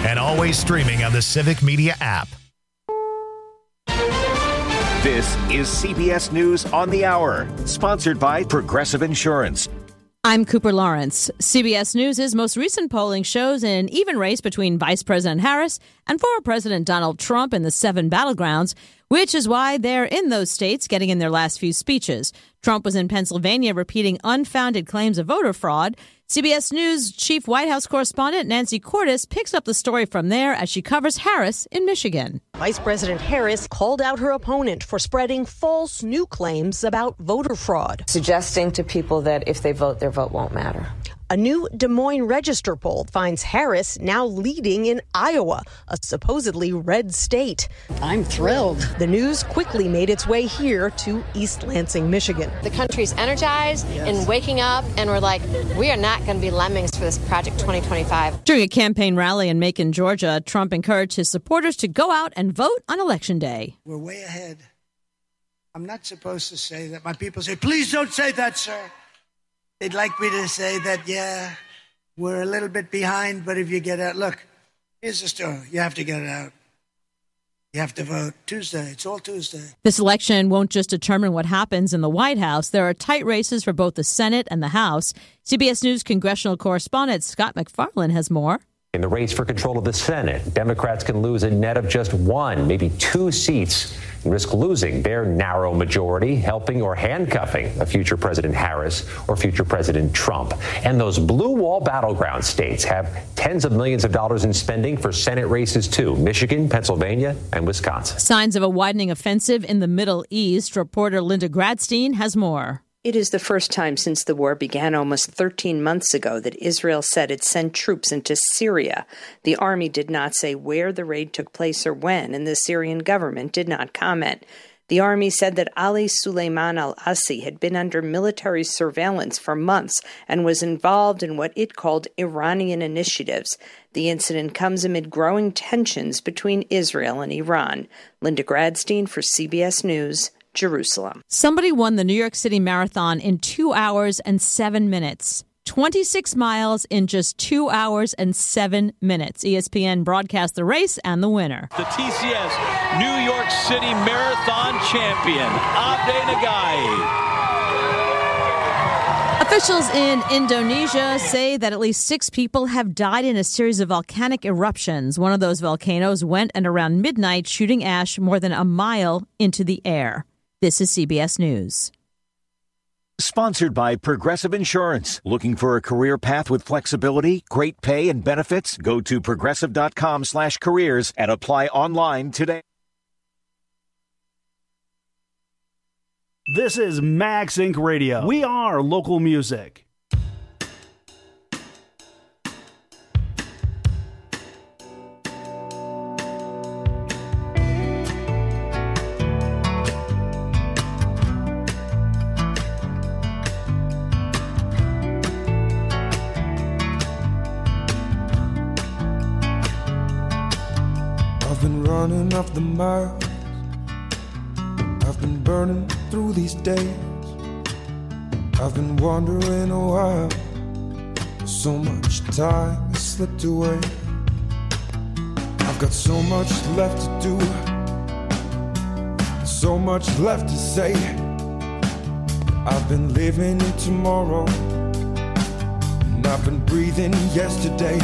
and always streaming on the Civic Media app. This is CBS News on the Hour, sponsored by Progressive Insurance. I'm Cooper Lawrence. CBS News' most recent polling shows an even race between Vice President Harris and former President Donald Trump in the 7 battlegrounds, which is why they're in those states getting in their last few speeches. Trump was in Pennsylvania repeating unfounded claims of voter fraud. CBS News chief White House correspondent Nancy Cordes picks up the story from there as she covers Harris in Michigan. Vice President Harris called out her opponent for spreading false new claims about voter fraud, suggesting to people that if they vote, their vote won't matter. A new Des Moines Register poll finds Harris now leading in Iowa, a supposedly red state. I'm thrilled. The news quickly made its way here to East Lansing, Michigan. The country's energized and waking up, and we're like, we are not going to be lemmings for this Project 2025. During a campaign rally in Macon, Georgia, Trump encouraged his supporters to go out and vote on Election Day. We're way ahead. I'm not supposed to say that. My people say, please don't say that, sir. They'd like me to say that, yeah, we're a little bit behind, but if you get out, look, here's the story. You have to get it out. You have to vote Tuesday. It's all Tuesday. This election won't just determine what happens in the White House. There are tight races for both the Senate and the House. CBS News congressional correspondent Scott MacFarlane has more. In the race for control of the Senate, Democrats can lose a net of just 1, maybe 2 seats and risk losing their narrow majority, helping or handcuffing a future President Harris or future President Trump. And those blue wall battleground states have tens of millions of dollars in spending for Senate races, too. Michigan, Pennsylvania, and Wisconsin. Signs of a widening offensive in the Middle East. Reporter Linda Gradstein has more. It is the first time since the war began almost 13 months ago that Israel said it sent troops into Syria. The army did not say where the raid took place or when, and the Syrian government did not comment. The army said that Ali Suleiman al-Asi had been under military surveillance for months and was involved in what it called Iranian initiatives. The incident comes amid growing tensions between Israel and Iran. Linda Gradstein for CBS News, Jerusalem. Somebody won the New York City Marathon in 2 hours and 7 minutes. 26 miles in just 2 hours and 7 minutes. ESPN broadcast the race and the winner. The TCS New York City Marathon champion, Abde Nagai. Officials in Indonesia say that at least 6 people have died in a series of volcanic eruptions. One of those volcanoes went at around midnight, shooting ash more than a mile into the air. This is CBS News. Sponsored by Progressive Insurance. Looking for a career path with flexibility, great pay, and benefits? Go to progressive.com/careers and apply online today. This is Max Inc. Radio. We are local music. I've been running off the miles. I've been burning through these days. I've been wondering a while. So much time has slipped away. I've got so much left to do, so much left to say. I've been living in tomorrow, and I've been breathing yesterday.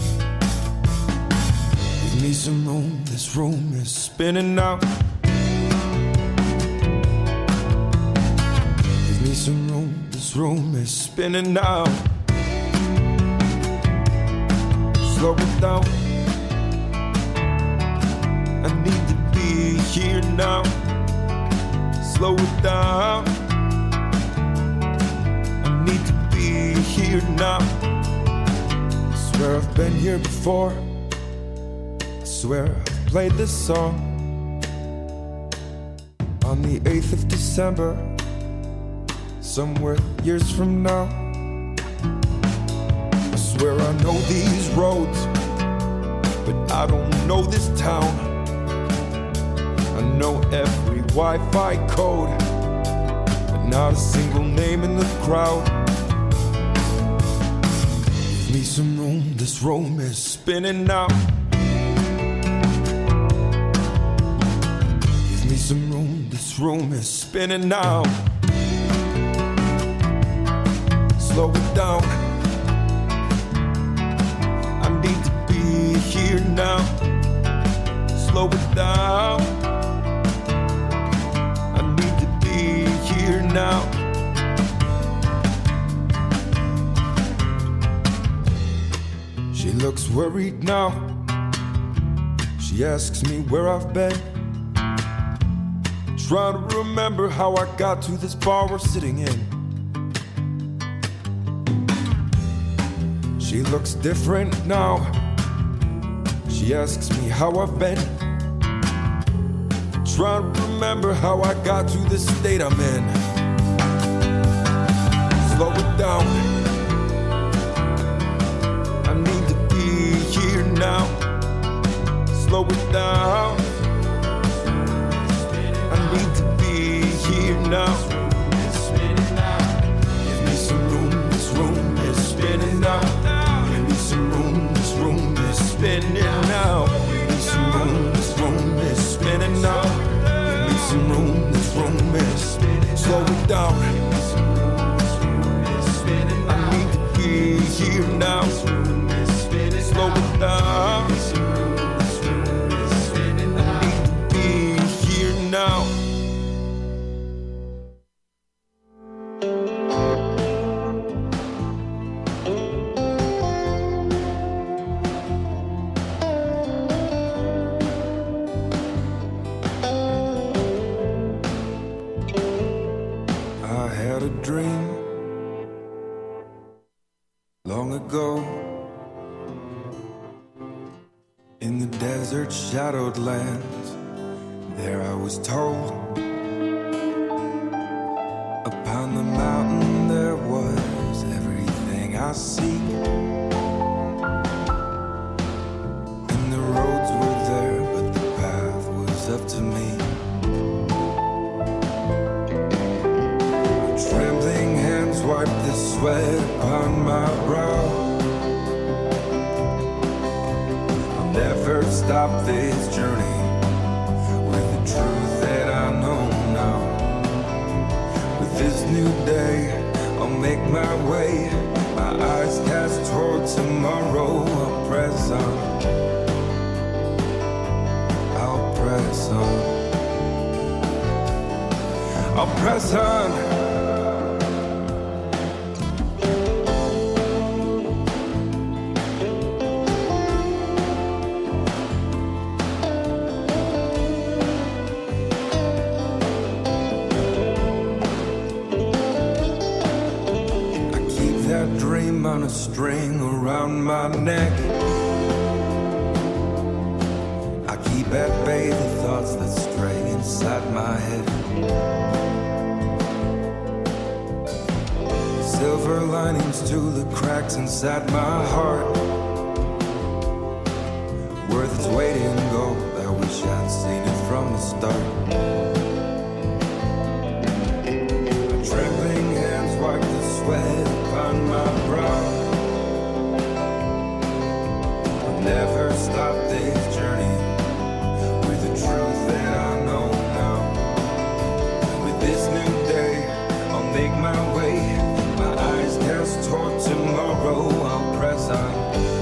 Give me some room, this room is spinning now. Give me some room, this room is spinning now. Slow it down, I need to be here now. Slow it down, I need to be here now. I swear I've been here before, I swear I've played this song. On the 8th of December, somewhere years from now. I swear I know these roads, but I don't know this town. I know every Wi-Fi code, but not a single name in the crowd. Give me some room, this room is spinning now. this room is spinning now. Slow it down. I need to be here now. Slow it down. I need to be here now. She looks worried now. She asks me where I've been. Trying to remember how I got to this bar we're sitting in. She looks different now. She asks me how I've been. Trying to remember how I got to this state I'm in. Slow it down. I need to be here now. Slow it down. I need to be here now. Give me some room, this room is spinning now. Give me some room, this room is spinning now. Give me some room, this room is spinning now. Give me some room, this room is spinning. Slow it down. I need to be here now. Slow it down. Now. I had a dream long ago in the desert shadowed lands. There I was told, upon the mountain there was everything I seek. And the roads were there, but the path was up to me. My trembling hands wiped the sweat upon my brow. I'll never stop this journey. Truth that I know now. With this new day, I'll make my way. My eyes cast toward tomorrow. I'll press on. I'll press on. I'll press on. On a string around my neck, I keep at bay the thoughts that stray inside my head. Silver linings to the cracks inside my heart, worth its weight in gold. I wish I'd seen it from the start. My trembling hands wipe the sweat upon my brow. I'll never stop this journey with the truth that I know now. With this new day, I'll make my way. My eyes cast toward tomorrow. I'll press on.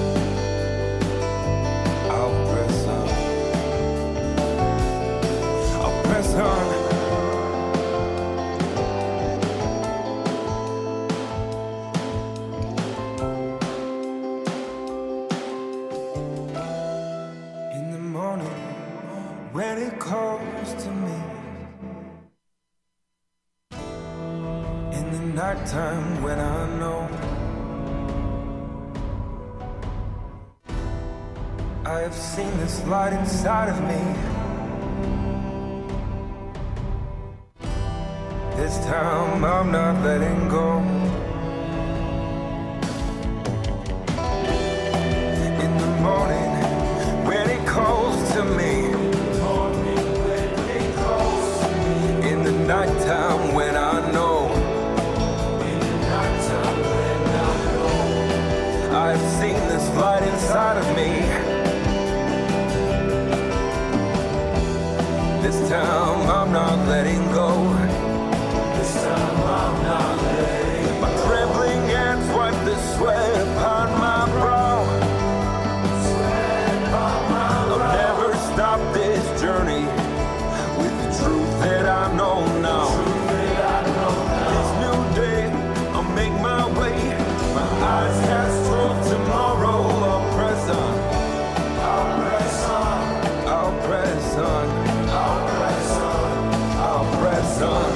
I'll press on. I'll press on. When it calls to me, in the nighttime when I know I have seen this light inside of me, this time I'm not letting go. In the morning when it calls to me, nighttime when I know, I've seen this light inside of me. This time I'm not letting letting go. This time I'm not letting go. My trembling hands wipe the sweat upon my brow. I'll never stop this journey with the truth that I know now. This new day, I'll make my way. My eyes cast toward tomorrow. I'll press on. I'll press on. I'll press on. I'll press on. I'll press on.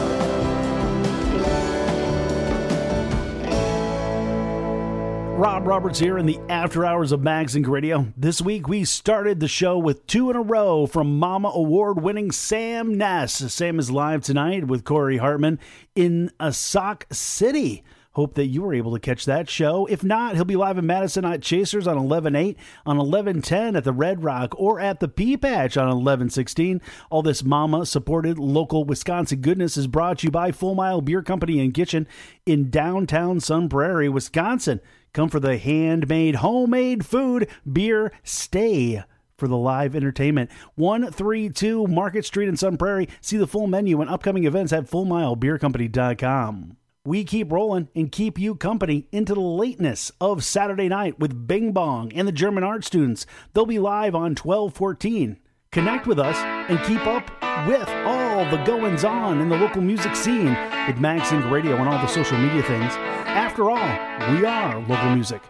Rob Roberts here in the After Hours of Magazine Radio. This week we started the show with 2 in a row from Mama Award-winning Sam Ness. Sam is live tonight with Corey Hartman in Sauk City. Hope that you were able to catch that show. If not, he'll be live in Madison at Chasers on 11/8, on 11/10 at the Red Rock, or at the Pea Patch on 11/16. All this Mama-supported local Wisconsin goodness is brought to you by Full Mile Beer Company and Kitchen in downtown Sun Prairie, Wisconsin. Come for the handmade, homemade food, beer, stay for the live entertainment. 132 Market Street in Sun Prairie. See the full menu and upcoming events at FullMileBeerCompany.com. We keep rolling and keep you company into the lateness of Saturday night with Bing Bong and the German art students. They'll be live on 12/14. Connect with us and keep up with all the goings-on in the local music scene with Magazine Radio and all the social media things. After all, we are local music.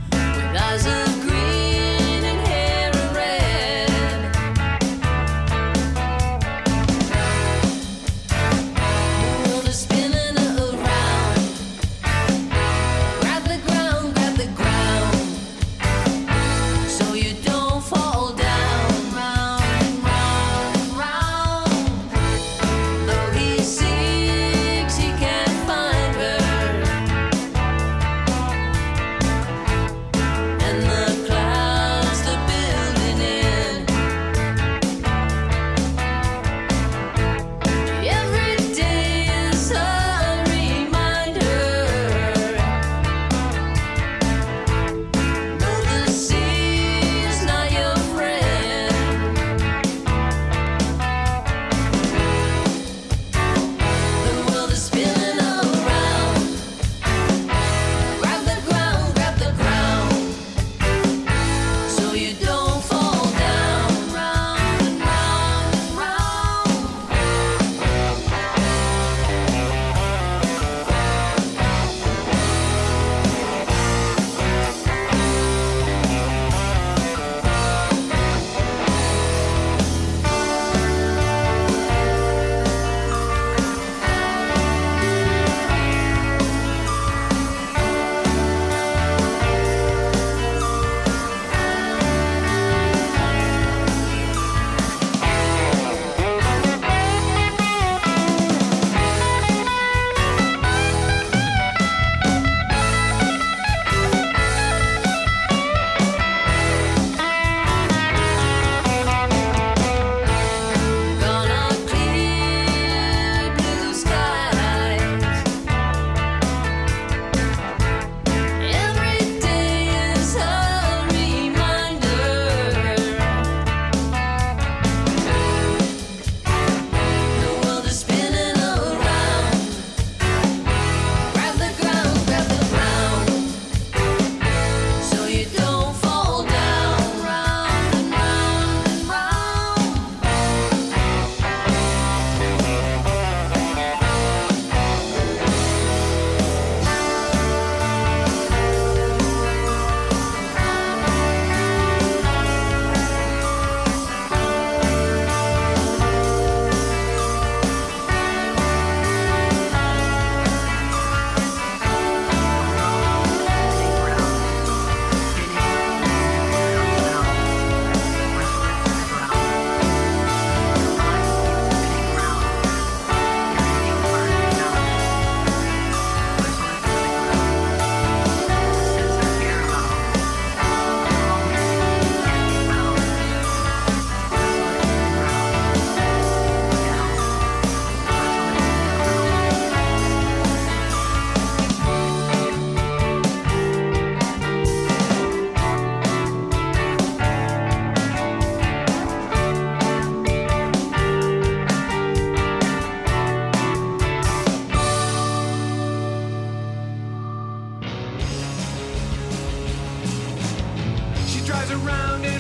Eyes of green and hair of red.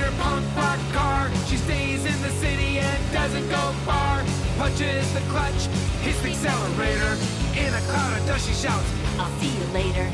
her punk rock car. She stays in the city and doesn't go far. Punches the clutch, hits the accelerator. In a cloud of dust she shouts, I'll see you later.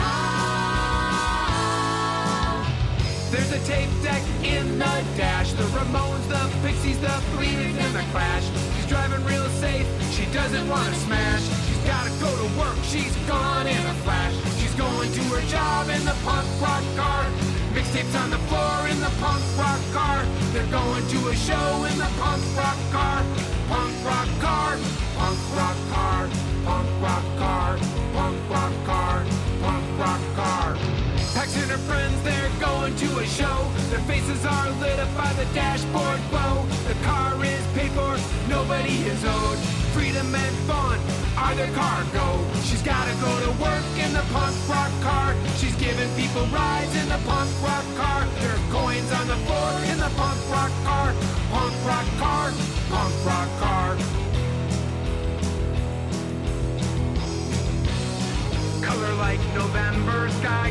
There's a tape deck in the dash. The Ramones, the Pixies, the Bleeding, and the Clash. She's driving real safe, she doesn't want to smash. She's gotta go to work, she's gone in a flash. She's going to her job in the punk rock car. Mixtapes on the floor in the punk rock car. They're going to a show in the punk rock car. Punk rock car, punk rock car, punk rock car, punk rock car, punk rock car. Pax and her friends, they're going to a show. Their faces are lit up by the dashboard glow. The car is paid for, nobody is owed. Freedom and fun are their cargo. She's gotta go to work in the punk rock car. She's giving people rides in the punk rock car. There are coins on the floor in the punk rock car. Punk rock car, punk rock car. Color like November sky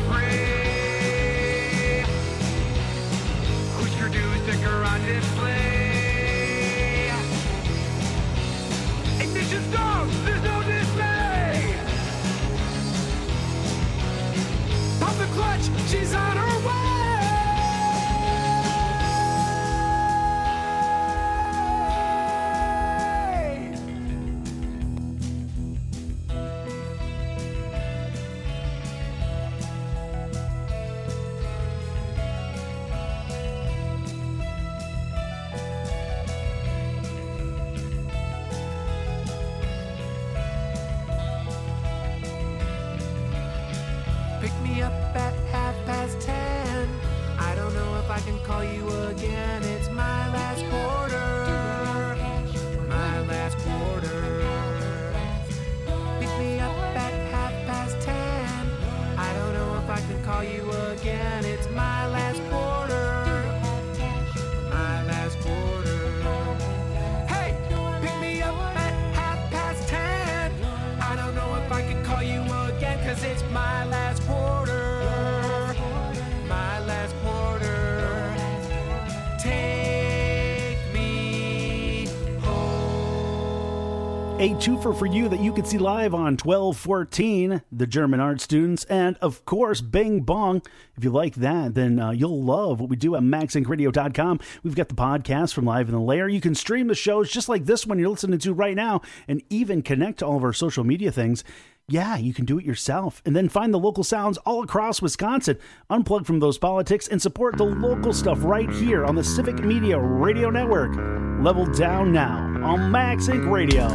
gray. Husker Du sticker on display. Ignition stop, there's no dismay. Pop the clutch, she's on her way. Pick me up at 10:30. I don't know if I can call you again. It's my last quarter. My last quarter. Pick me up at 10:30. I don't know if I can call you again. It's my last quarter. My last quarter. Hey, pick me up at 10:30. I don't know if I can call you again, 'cause it's my last quarter. My last quarter. Take me home. A twofer for you that you can see live on 1214, the German art students, and of course, Bing Bong. If you like that, then you'll love what we do at MaxInkRadio.com. We've got the podcast from Live in the Lair. You can stream the shows just like this one you're listening to right now, and even connect to all of our social media things. Yeah, you can do it yourself. And then find the local sounds all across Wisconsin. Unplug from those politics and support the local stuff right here on the Civic Media Radio Network. Level down now on Max Inc. Radio.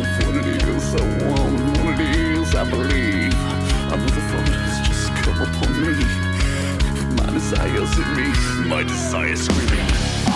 if what it is I want, what it is I believe. Another thought has just come upon me. My desire's in me, my desire screaming.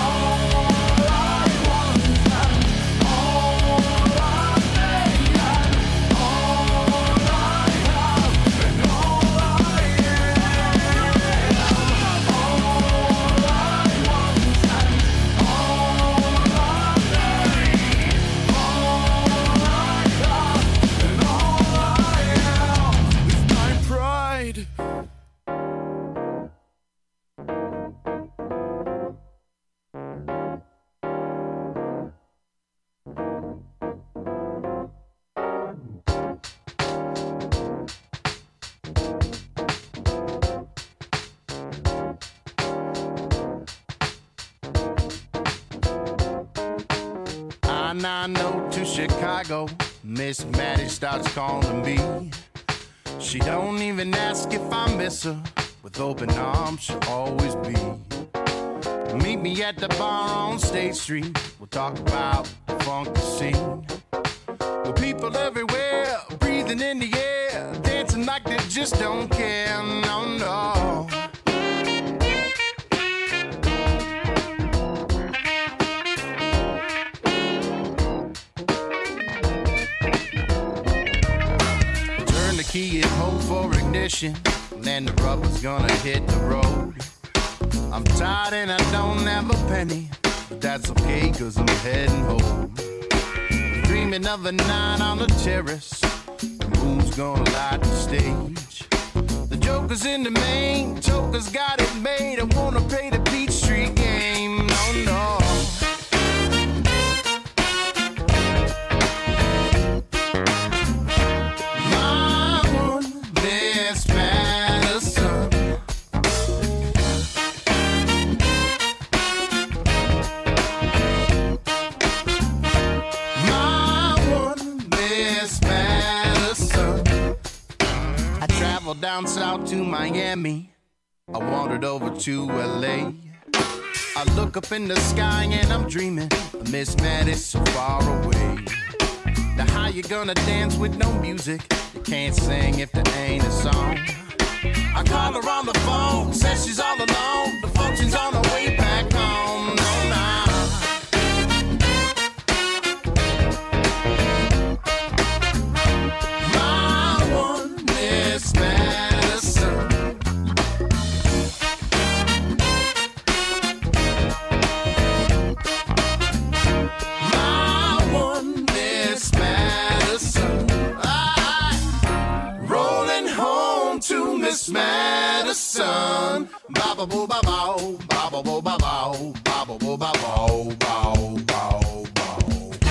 I-90 to Chicago, Miss Maddie starts calling me. She don't even ask if I miss her. With open arms, she'll always be. Meet me at the bar on State Street. We'll talk about the funky scene. With people everywhere, breathing in the air, dancing like they just don't care. No, no. Key and hold for ignition, then the rubber's gonna hit the road. I'm tired and I don't have a penny, but that's okay cause I'm heading home. Dreaming of a night on the terrace, the moon's gonna light the stage. The joker's in the main, Joker's got it made. I wanna play the Beach Street game, no, no. Down south to Miami, I wandered over to LA. I look up in the sky and I'm dreaming of Miss Maddie so far away. Now how you gonna dance with no music? You can't sing if there ain't a song. I call her on the phone, says she's all alone. The function's on her way back home. No, no. Madison, ba ba boo ba bow, ba ba boo ba bow, ba ba boo ba bow, bow, bow, bow.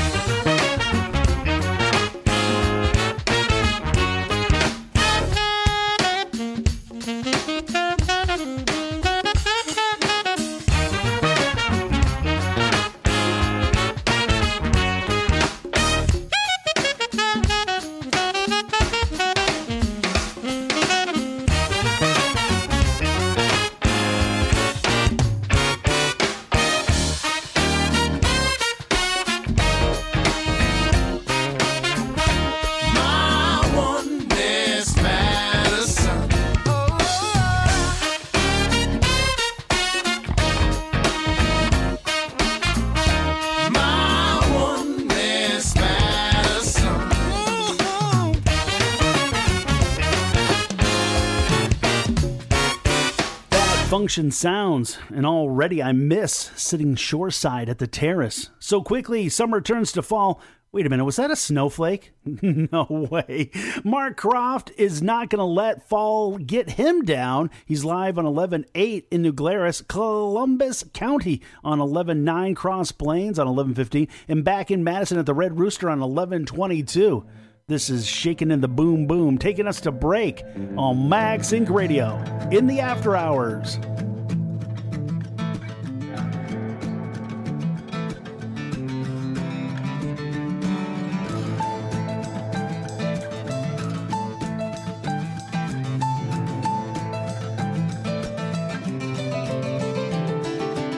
Function sounds, and already I miss sitting shoreside at the terrace. So quickly, summer turns to fall. Wait a minute, was that a snowflake? No way. Mark Croft is not going to let fall get him down. He's live on 11.8 in New Glarus, Columbus County on 11.9, Cross Plains on 11.15, and back in Madison at the Red Rooster on 11.22. This is Shaking in the Boom Boom, taking us to break on Mag Sync Radio in the after hours.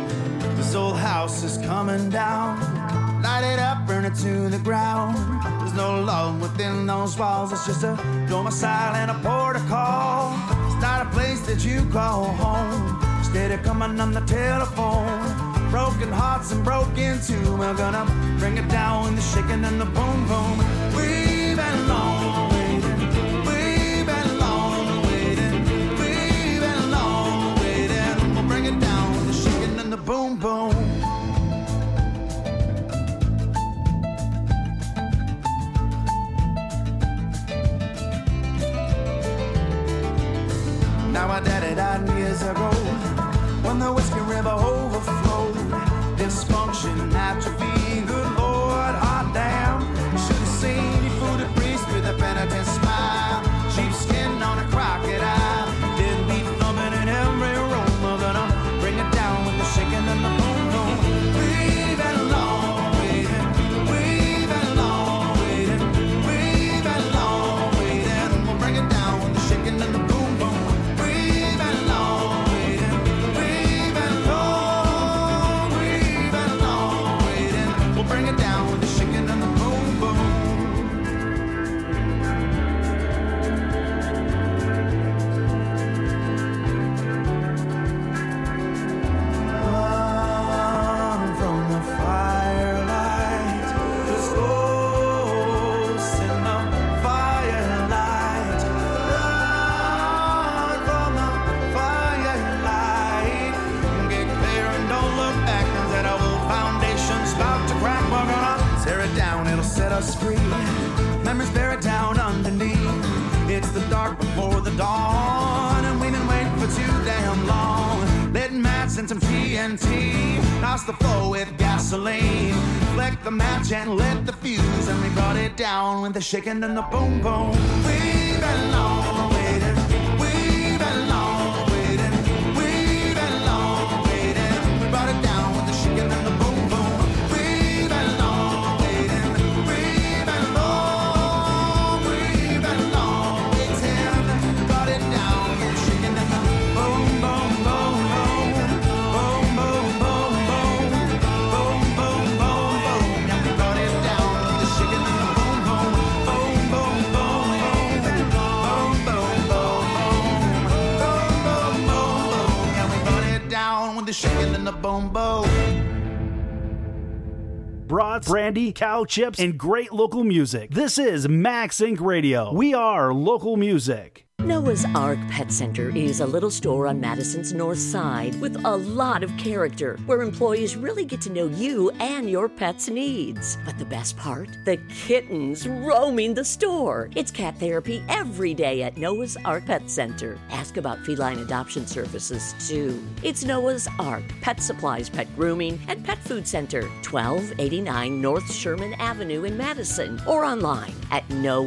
This old house is coming down. Light it up, burn it to the ground. There's no love within those walls. It's just a domicile and a protocol. It's not a place that you call home. Instead of coming on the telephone, broken hearts and broken too. We're gonna bring it down with the shaking and the boom boom. We've been long waiting. We've been long waiting. We've been long waiting. We'll bring it down with the shaking and the boom boom. Now my daddy died years ago when the Whiskey River overflowed. Dysfunction, atrophy, good Lord, hot damn. Should have seen you food a priest with a penitent smile. Cheap skin on a crocodile. Didn't beat thumping in every room. We're gonna bring it down with the shaking and the boom boom. We've been long waiting. We've been long waiting. We've been long waiting. We'll bring it down with the shaking and the boom boom. Bring it down with the shaking and the boom boom. Run from the firelight, there's ghosts in the firelight. Run from the firelight. Get clear and don't look back, 'cause that old foundation's about to crack. We're gonna tear it down, it'll set us free. Memories buried down underneath. It's the dark before the dawn, and we've been waiting for too damn long. Lit mats and some TNT, douse the floor with gasoline. Flick the match and lit the fuse, and we brought it down with the shaking and the boom boom. We've been long waiting. We've been long waiting. We've been long waiting. We brought it down with the shaking and the boom boom. The shaking and the boom boom. Brats, brandy, cow chips, and great local music. This is Max Inc. Radio. We are local music. Noah's Ark Pet Center is a little store on Madison's north side with a lot of character, where employees really get to know you and your pet's needs. But the best part? The kittens roaming the store. It's cat therapy every day at Noah's Ark Pet Center. Ask about feline adoption services, too. It's Noah's Ark Pet Supplies, Pet Grooming, and Pet Food Center, 1289 North Sherman Avenue in Madison, or online at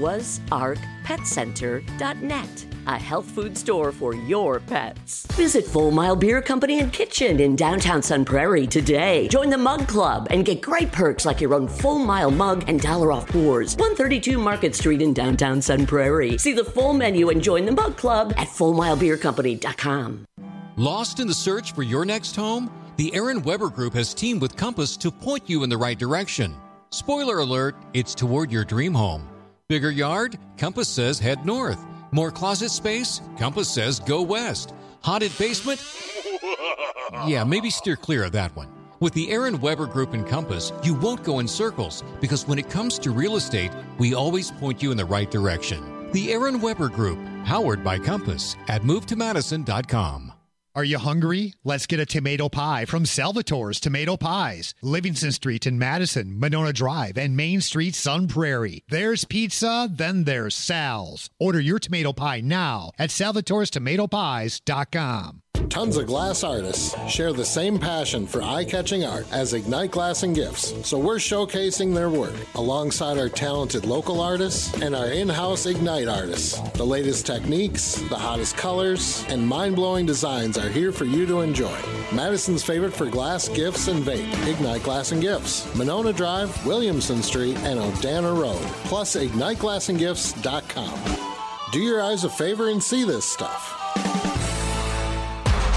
noahsarkpetcenter.net. A health food store for your pets. Visit Full Mile Beer Company and Kitchen in downtown Sun Prairie today. Join the Mug Club and get great perks like your own Full Mile mug and $1 off pours. 132 Market Street in downtown Sun Prairie. See the full menu and join the Mug Club at FullMileBeerCompany.com. Lost in the search for your next home? The Aaron Weber Group has teamed with Compass to point you in the right direction. Spoiler alert, it's toward your dream home. Bigger yard? Compass says head north. More closet space? Compass says go west. Haunted basement? Yeah, maybe steer clear of that one. With the Aaron Weber Group and Compass, you won't go in circles, because when it comes to real estate, we always point you in the right direction. The Aaron Weber Group, powered by Compass, at movetomadison.com. Are you hungry? Let's get a tomato pie from Salvatore's Tomato Pies. Livingston Street in Madison, Monona Drive, and Main Street, Sun Prairie. There's pizza, then there's Sal's. Order your tomato pie now at salvatorestomatopies.com. Tons of glass artists share the same passion for eye-catching art as Ignite Glass and Gifts, so we're showcasing their work alongside our talented local artists and our in-house Ignite artists. The latest techniques, the hottest colors, and mind-blowing designs are here for you to enjoy. Madison's favorite for glass, gifts, and vape, Ignite Glass and Gifts, Monona Drive, Williamson Street, and Odana Road, plus IgniteGlassandGifts.com. Do your eyes a favor and see this stuff.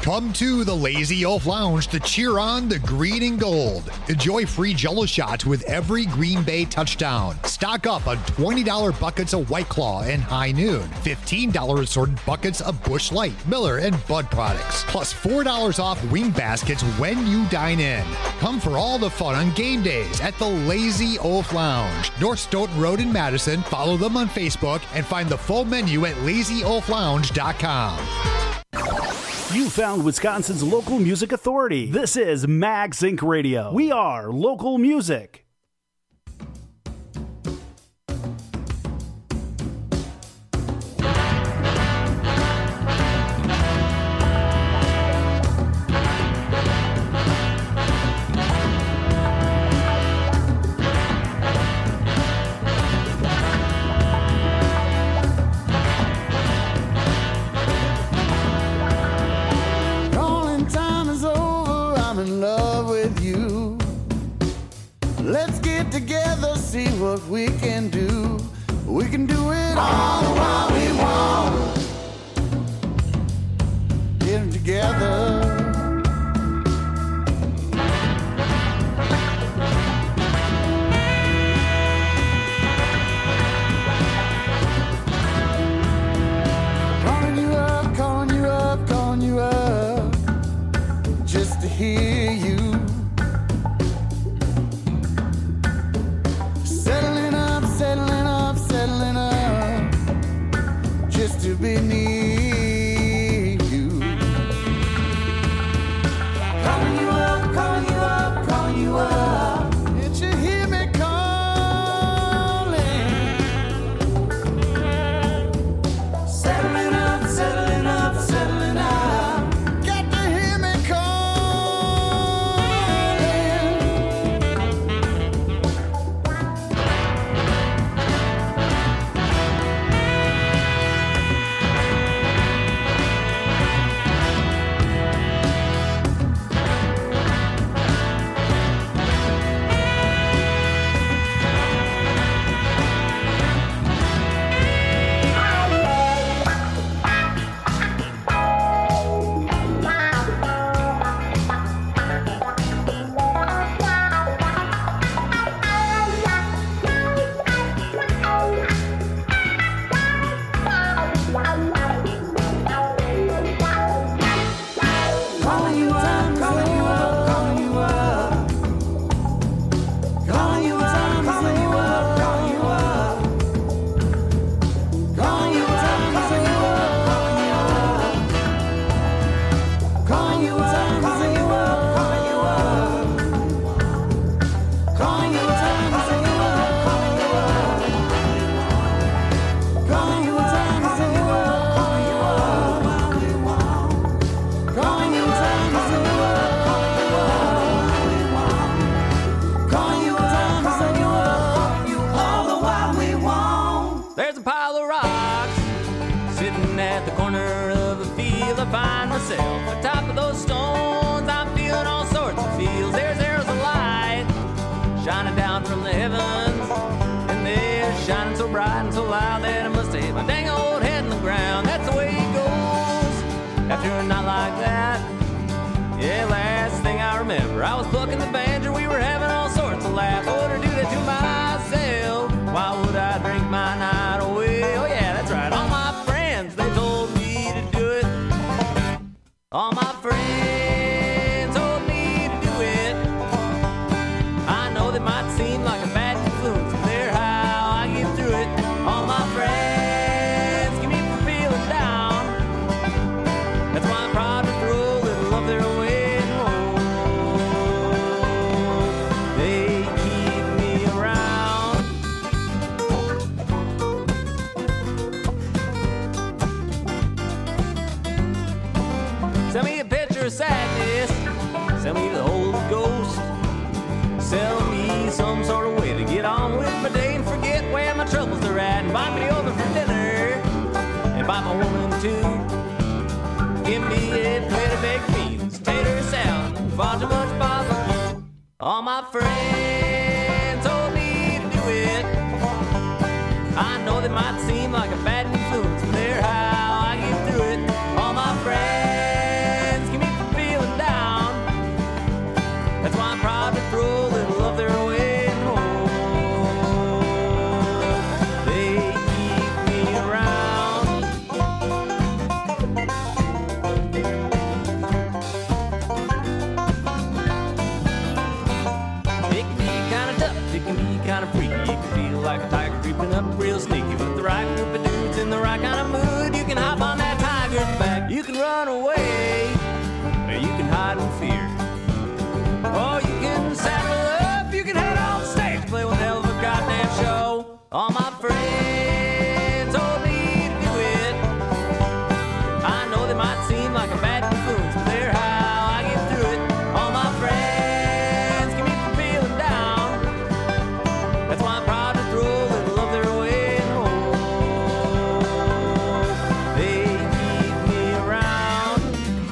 Come to the Lazy Oaf Lounge to cheer on the green and gold. Enjoy free Jell-O shots with every Green Bay touchdown. Stock up on $20 buckets of White Claw and High Noon. $15 assorted buckets of Busch Light, Miller, and Bud products. Plus $4 off wing baskets when you dine in. Come for all the fun on game days at the Lazy Oaf Lounge. North Stoughton Road in Madison. Follow them on Facebook and find the full menu at lazyoaflounge.com. You found Wisconsin's local music authority. This is Mag Sync Radio. We are local music. Together, see what we can do. We can do it all the while we want. Get them together. Calling you up, calling you up, calling you up, just to hear you. To be near you. Calling you up, calling you up, calling you up. Did you hear me calling? Settling up, settling up, settling up. Got to hear me I was plucking the banjo, we were having all sorts of laughs. I wouldn't do that to myself. Why would I drink my night away? Oh yeah, that's right. All my friends, they told me to do it. All my friends told me to do it. I know they might seem like a bad influence, but they're how I get through it. All my friends keep me from feeling down. That's why I'm proud to throw a little of their way. Sell me a picture of sadness, sell me the Holy Ghost, sell me some sort of way to get on with my day and forget where my troubles are at. Invite me over for dinner, invite my woman too. Give me a plate of baked beans, tater salad, far too much barbecue. All my friends told me to do it. I know they might seem like a bad influence, but they're how I get through it. All my friends give me All my friends told me to do it. I know they might seem like a bad influence, but they're how I get through it. All my friends keep me from feeling down. That's why I'm proud to throw a little of their way and hope they keep me around.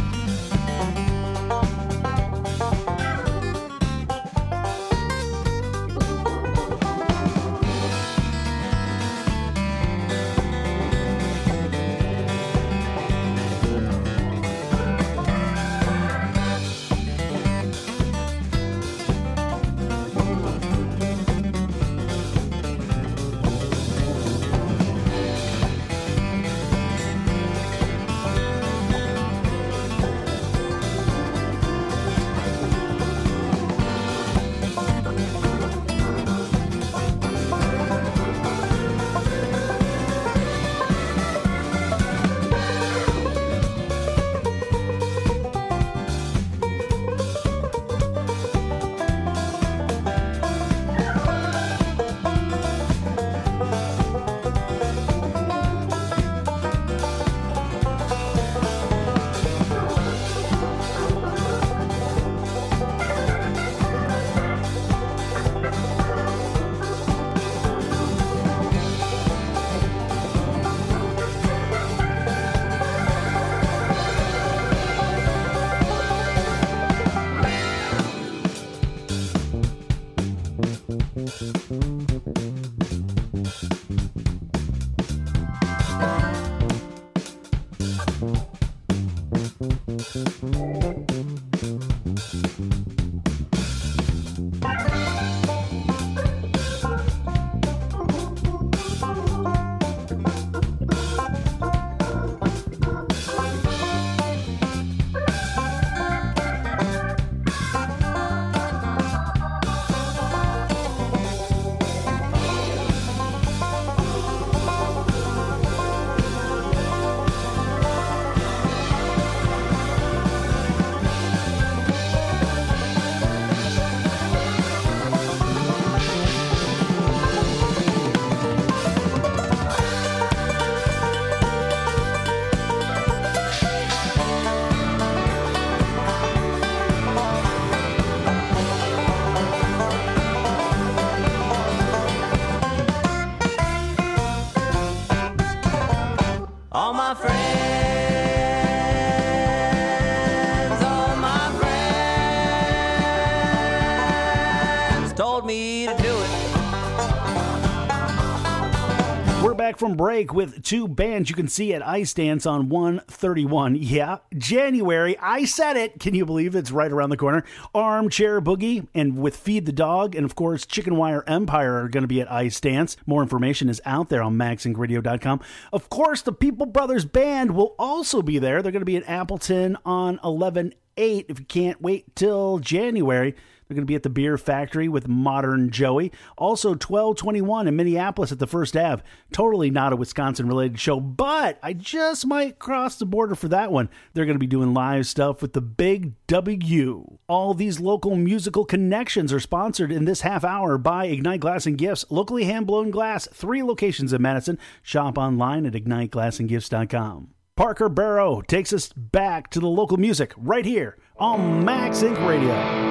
All my friends told me to do it. We're back from break with two bands you can see at Ice Dance on 131. Yeah, January. I said it. Can you believe it's right around the corner? Armchair Boogie and with Feed the Dog and, of course, Chicken Wire Empire are going to be at Ice Dance. More information is out there on MaxInkRadio.com. Of course, the People Brothers Band will also be there. They're going to be at Appleton on 11/8. If you can't wait till January, they're going to be at the Beer Factory with Modern Joey. Also, 12/21 in Minneapolis at the First Ave. Totally not a Wisconsin-related show, but I just might cross the border for that one. They're going to be doing live stuff with the Big W. All these local musical connections are sponsored in this half hour by Ignite Glass and Gifts. Locally hand-blown glass, 3 locations in Madison. Shop online at IgniteGlassandGifts.com. Parker Barrow takes us back to the local music right here on Max Inc. Radio.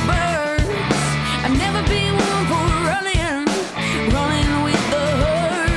I've never been one for running with the herd.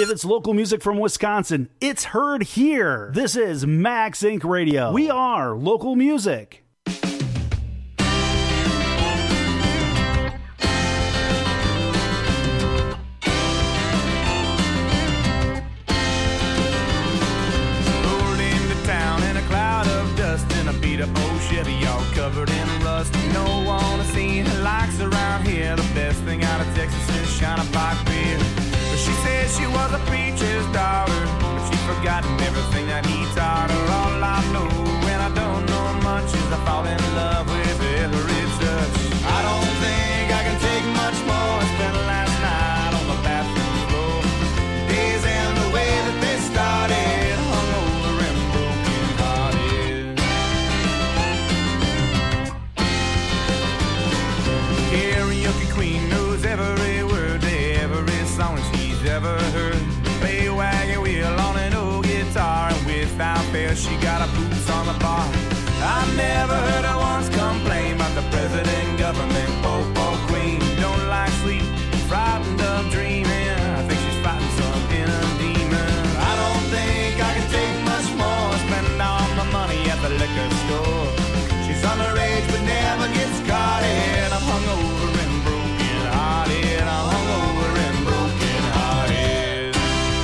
If it's local music from Wisconsin, it's heard here. This is Max Inc. Radio. We are local music. Up old Chevy, all covered in rust. No one to see her likes around here. The best thing out of Texas is Shiner Pike beer. But she said she was a preacher's daughter, but she's forgotten everything that he taught her. All I know, and I don't know much, is I fall in love with every touch. I don't think I can take much more. I spent last night on the bathroom floor. Days end the way that they started, hungover and broken hearted. Karaoke queen knows every word to every song she's ever heard. Play wagon wheel on an old guitar, and without fail she got her boots on the bar. I've never heard her once complain about the president, government, pope or queen. Don't like sleep, frightened of dreaming. I think she's fighting some inner demon. I don't think I can take much more, spending all my money at the liquor store. She's underage but never gets caught in. I'm hungover and broken hearted. I'm hungover and broken hearted.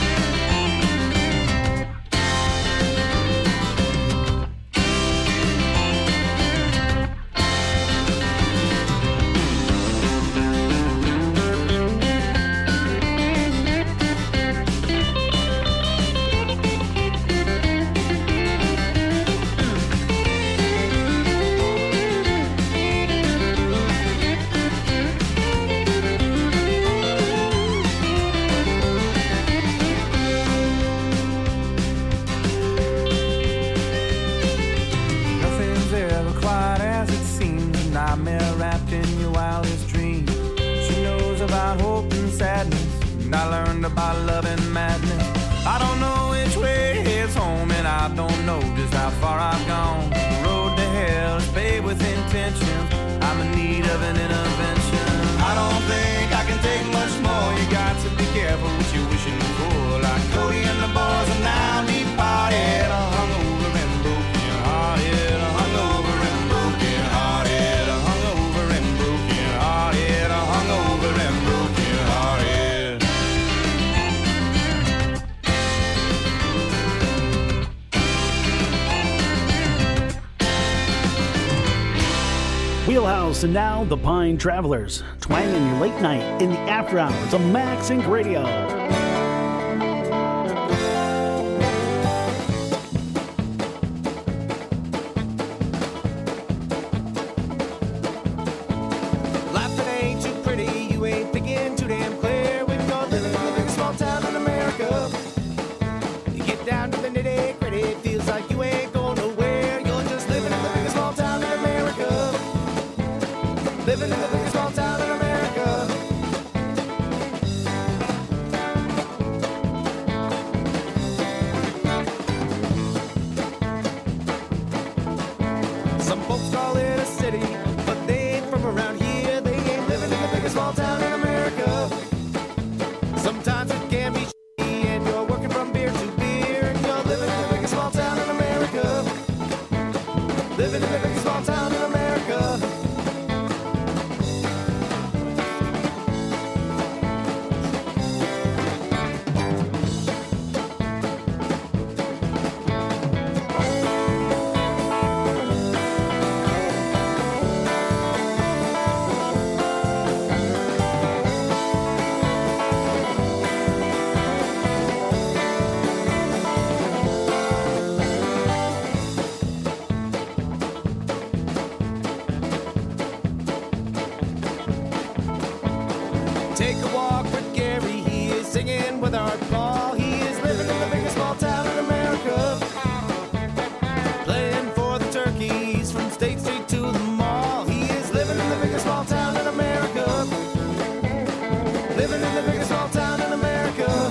Nothing's ever quite as it seems. A nightmare wrapped in your wildest dreams. She knows about hope and sadness, and I learned about love and madness. I don't know which way is home, and I don't know just how far I've gone. The road to hell is paved with intention. I'm in need of an intervention. I don't think I can take much more. You got to be careful what you're wishing for. Like Cody and the boys are now deep parted. I'm hungover and broken hearted. I'm hungover and broken hearted. I'm hungover and broken hearted. I'm hungover and broken hearted. Wheelhouse and now the Pine Travelers, twanging your late night in the after hours of Max Inc. Radio. Life that ain't too pretty, you ain't thinking too damn clear. When you're living in the biggest small town in America, you get down to the nitty gritty, it feels like you ain't going nowhere. You're just living in the biggest small town in America. Living in the biggest small town in America. Some folks call it a city, but they ain't from around here. They ain't living in the biggest small town in America. Sometimes it can be shitty, and you're working from beer to beer, and you're living in the biggest small town in America. Living in the biggest small town in America. Take a walk with Gary, he is singing with Art Paul. He is living in the biggest small town in America. Playing for the turkeys from State Street to the mall. He is living in the biggest small town in America. Living in the biggest small town in America.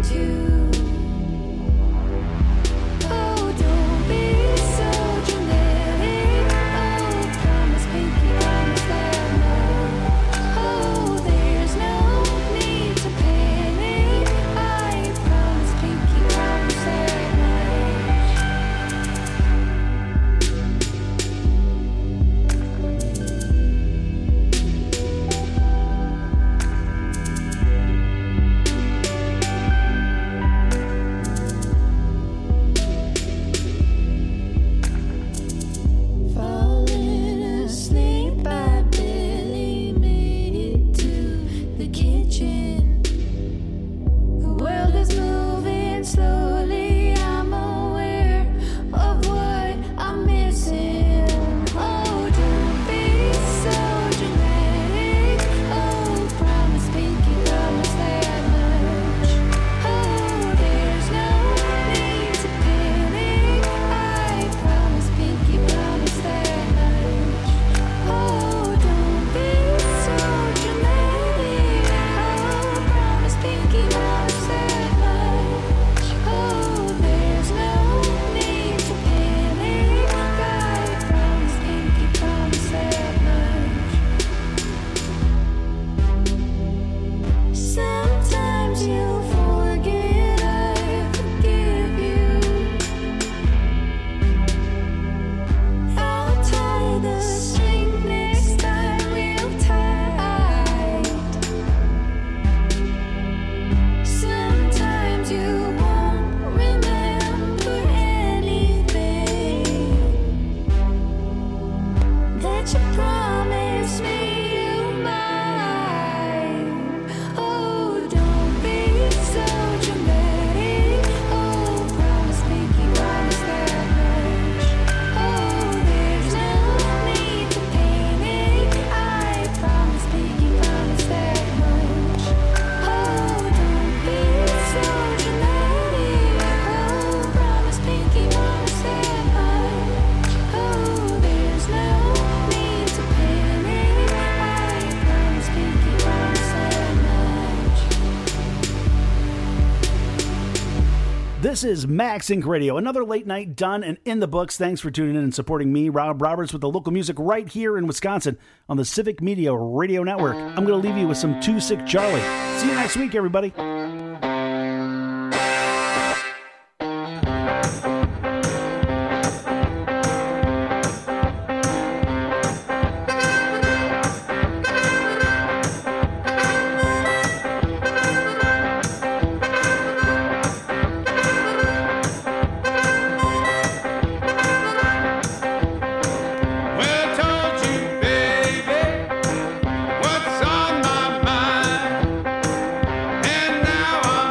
This is Max Inc. Radio, another late night done and in the books. Thanks for tuning in and supporting me, Rob Roberts, with the local music right here in Wisconsin on the Civic Media Radio Network. I'm going to leave you with some Too Sick Charlie. See you next week, everybody. Now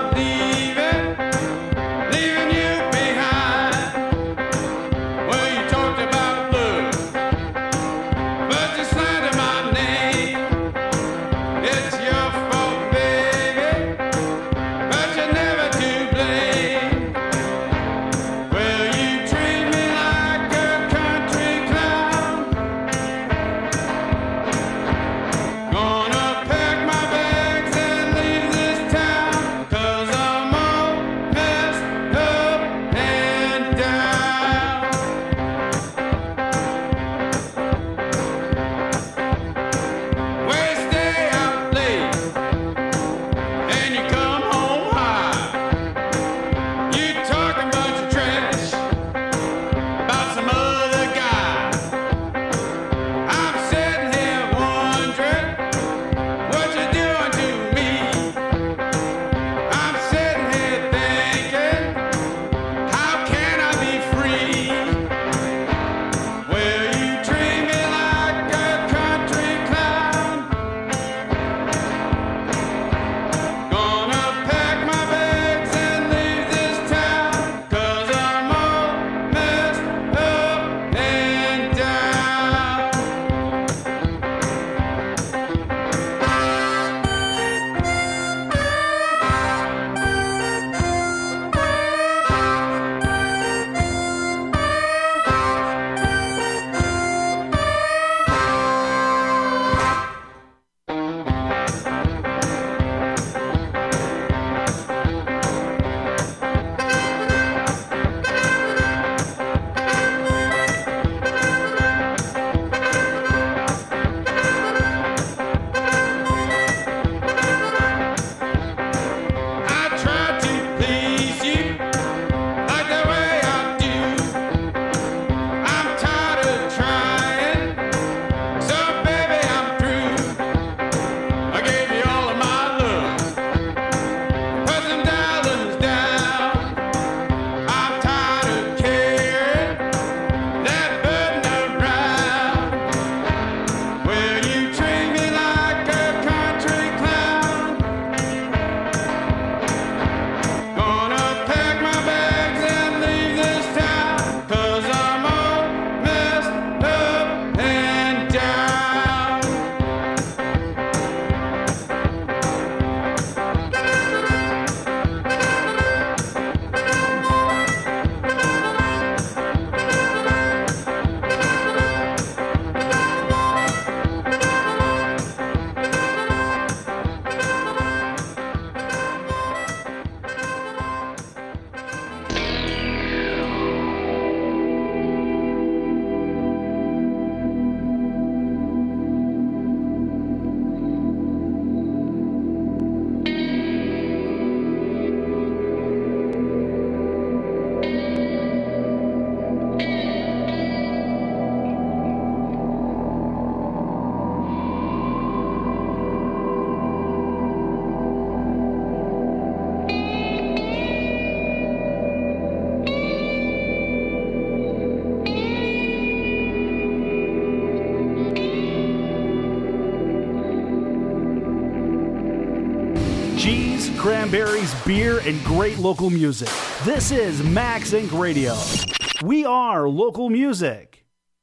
cranberries, beer, and great local music. This is Max Inc. Radio. We are local music.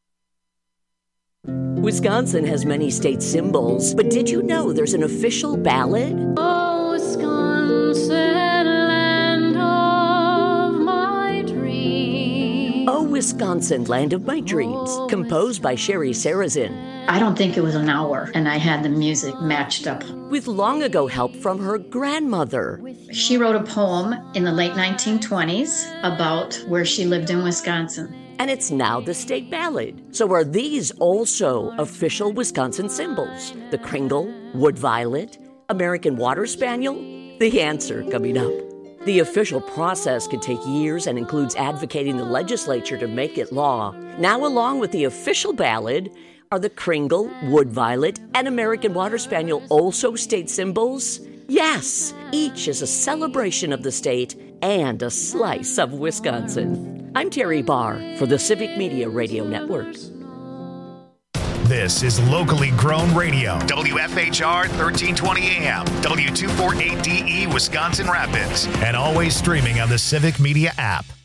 Wisconsin has many state symbols, but did you know there's an official ballad? Oh, Wisconsin, land of my dreams. Oh, Wisconsin, land of my dreams, composed by Sherry Sarazin. I don't think it was an hour, and I had the music matched up. With long ago help from her grandmother. She wrote a poem in the late 1920s about where she lived in Wisconsin. And it's now the state ballad. So are these also official Wisconsin symbols? The Kringle, Wood Violet, American Water Spaniel? The answer coming up. The official process can take years and includes advocating the legislature to make it law. Now, along with the official ballad, are the Kringle, Wood Violet, and American Water Spaniel also state symbols? Yes, each is a celebration of the state and a slice of Wisconsin. I'm Terry Barr for the Civic Media Radio Network. This is locally grown radio. WFHR 1320 AM, W248DE, Wisconsin Rapids, and always streaming on the Civic Media app.